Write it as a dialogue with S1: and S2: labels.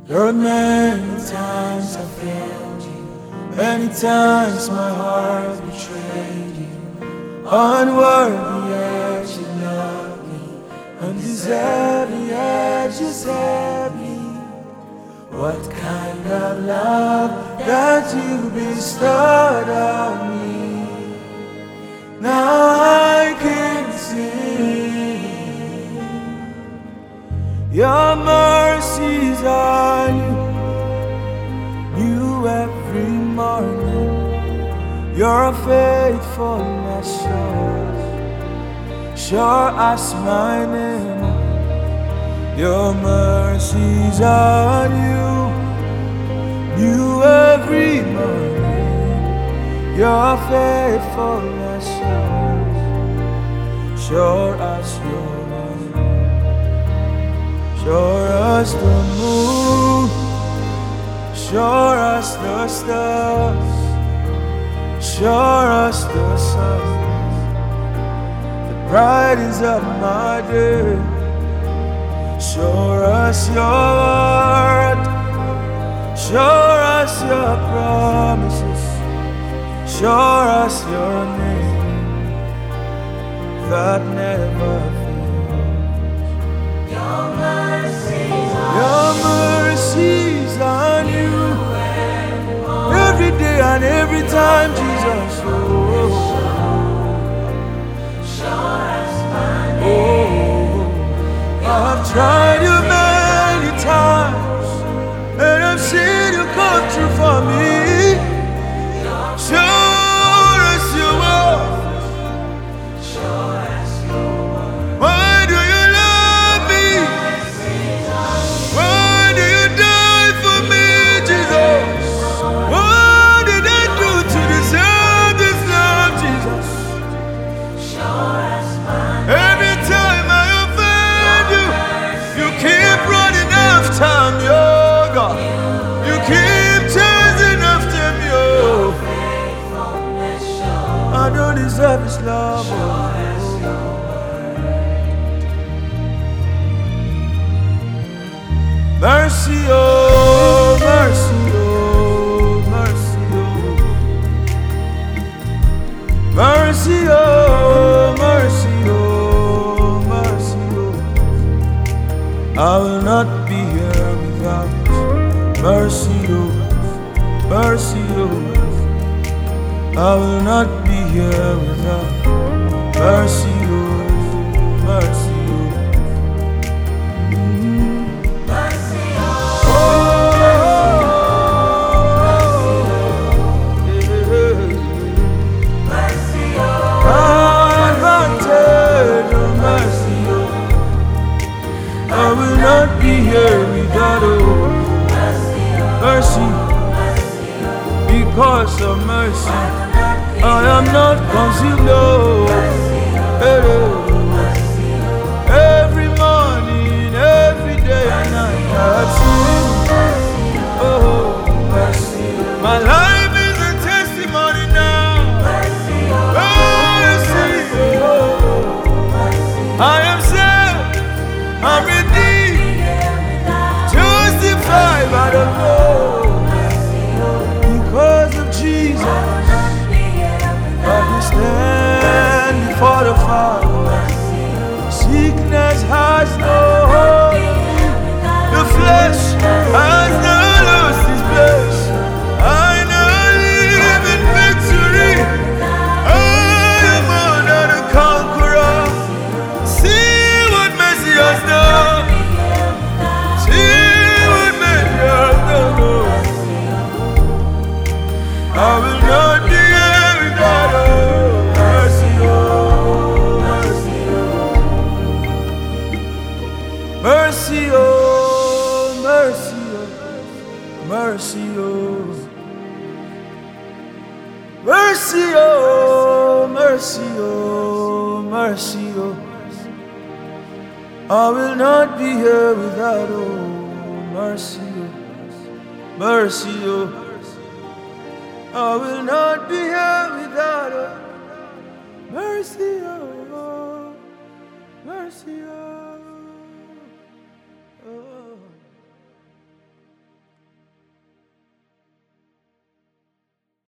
S1: There are many times I failed you, many times my heart betrayed you. Unworthy yet you love me, undeserving yet you save me. What kind of love that you bestowed on me? Now I can see your mercies are new every morning. Your faithfulness sure as my name. Your mercies are new every morning. Your faithfulness sure as your sure as the moon, sure as the stars, sure as the sun, the brightest of my day. Sure as your word, sure as your promises, sure as your name that never fails. Your mercies are new every day and every time, Jesus. I've tried you many times, and I've seen you come through for me. Sure as you are. Why do you love me? Why do you die for me, Jesus? What did I do to deserve this love, Jesus? Every time I offend you, you keep running after me, oh God. You keep chasing after me, oh. I don't deserve this love, oh. Mercy, oh, mercy, oh, mercy, oh. Mercy, oh, mercy, oh, mercy, oh. I will not be here without mercy, oh, mercy, oh. I will not be here without mercy, oh, mercy, oh. I will not be here without mercy, because of mercy. I am not consumed, no. Every morning, every day and night I've seen, oh, mercy. My life is a testimony now. Mercy, oh. I am saved, I'm redeemed, justified by the blood. Because of Jesus, I can stand before the Father. Sickness has no hold. The flesh has not lost its place. I now live in victory. I am more than a conqueror. See what mercy has done. See what mercy has done. I will not be here without mercy, oh, mercy, oh. Mercy, oh, mercy, oh, mercy, oh. Mercy, oh, mercy, oh, mercy, oh. I will not be here without mercy, oh, mercy, oh. I will not be here without mercy, oh.